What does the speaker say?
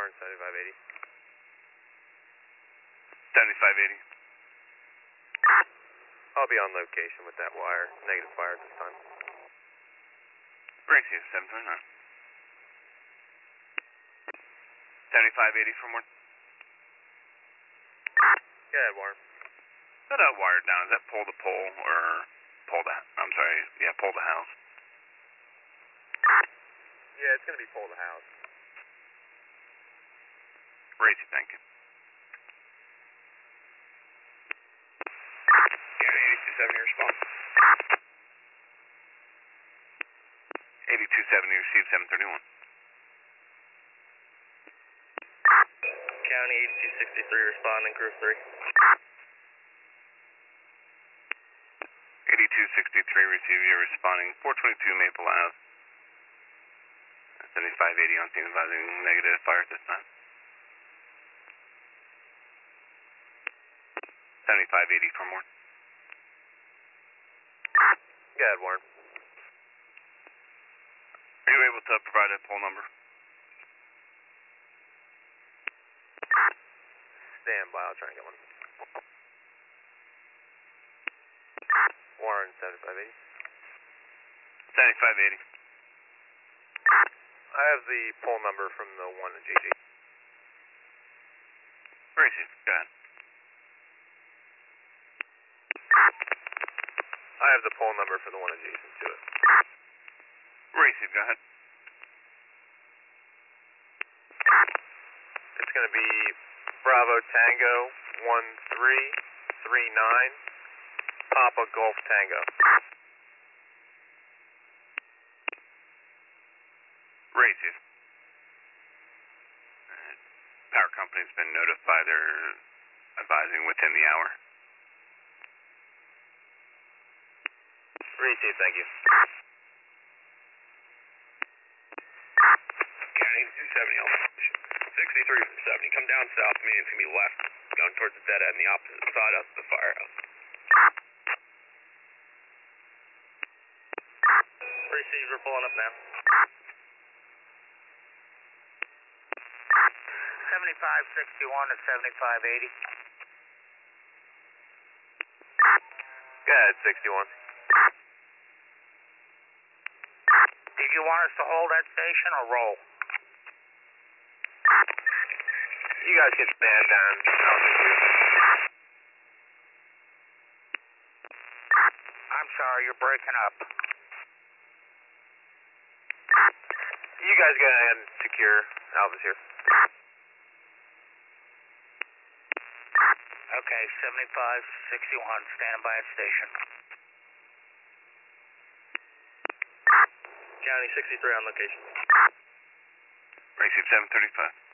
Warren 7580. 7580. I'll be on location with that wire, negative fire this time. Gracie, 729. 7580 for more. Go ahead, Warren. That wire down, is that pole to pole or pole to, I'm sorry, yeah, pole to house? Yeah, it's going to be pole to house. Gracie, thank you. Yeah, 8270 response. 8270 received 731. County 8263 responding, group 3. 8263 receive, you're responding 422 Maple Ave. 7580 on scene advising negative fire at this time. 7580 for more. Go ahead, Warren. Are you able to provide a poll number? Stand by, I'll try and get one. Warren 7580. 7580. I have the poll number from the one at GG. Gracie, go ahead. I have the poll number for the one adjacent to it. Gracie, go ahead. It's going to be Bravo Tango 1339 Papa Golf Tango. Gracie. Power company's been notified, they're advising within the hour. Receive, thank you. County 270 on 63 from 70. Come down south, meaning it's going to be left, going towards the dead end, the opposite side of the firehouse. Receive, we're pulling up now. 7561 to 7580. Go ahead, 61. Did you want us to hold that station or roll? You guys can stand down. I'm sorry, you're breaking up. You guys go ahead and secure Alvis here. Okay, 7561, standing by at station. County 63 on location. Receive 735.